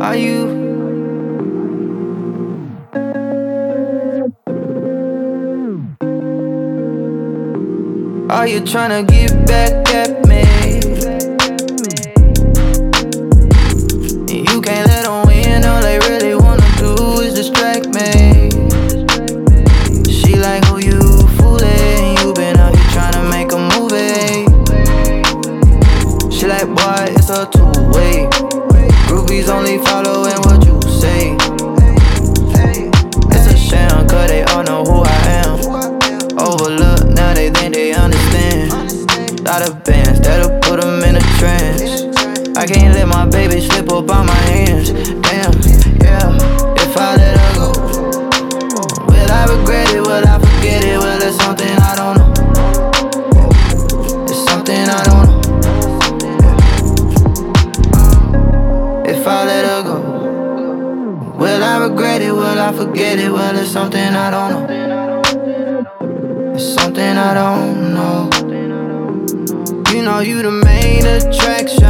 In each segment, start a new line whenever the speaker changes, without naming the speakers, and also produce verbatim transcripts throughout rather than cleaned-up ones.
Are you? Are you tryna get back at me? You can't let them win, all they really wanna do is distract me. She like, who you fooling? You been out here tryna make a movie. She like, boy, it's a two-way. Groupies only following what you say. It's a shame, cause they all know who I am. Overlooked, now they think they understand. Lot of bands that'll put them in a trance. I can't let my baby slip up on my hands. Damn, yeah, if I let her go, will I regret it, will I forget it? Well, it's something I don't know. It's something I don't know. If I let her go, will I regret it, will I forget it? Well, it's something I don't know. It's something I don't know. You know you the main attraction.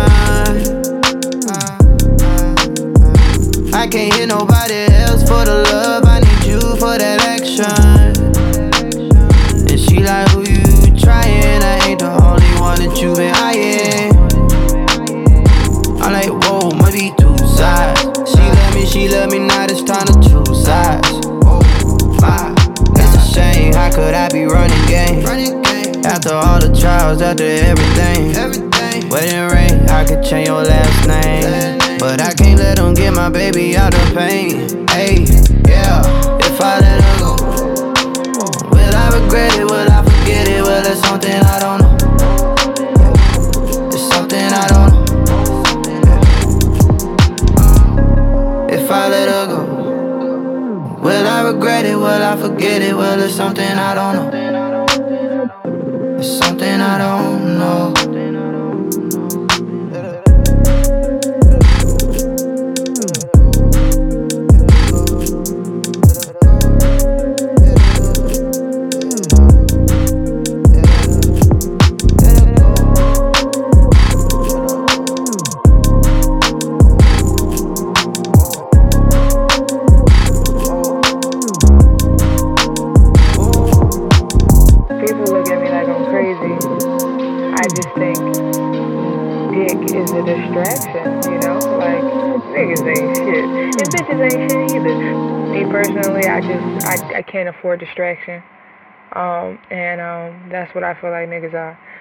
I can't hear nobody else for the love. I need you for that action. And she like, who you trying? I ain't the only one that you been eyeing. I'm like, whoa, might be two sides. She love me, she love me, now it's time to choose sides. Oh, my, it's a shame, how could I be running game? After all the trials, after everything, wedding ring, I could change your last name. But I can't let them get my baby out of pain. Hey, yeah, if I let her go, will I regret it, will I forget it? Well, it's something I don't know. It's something I don't know. If I let her go, will I regret it, will I forget it? Well, it's something I don't know. It's something I don't know.
People look at me like I'm crazy. I just think dick is a distraction, you know? Like, niggas ain't shit. And bitches ain't shit either. Me personally, I just, I, I can't afford distraction. Um, and um, that's what I feel like niggas are.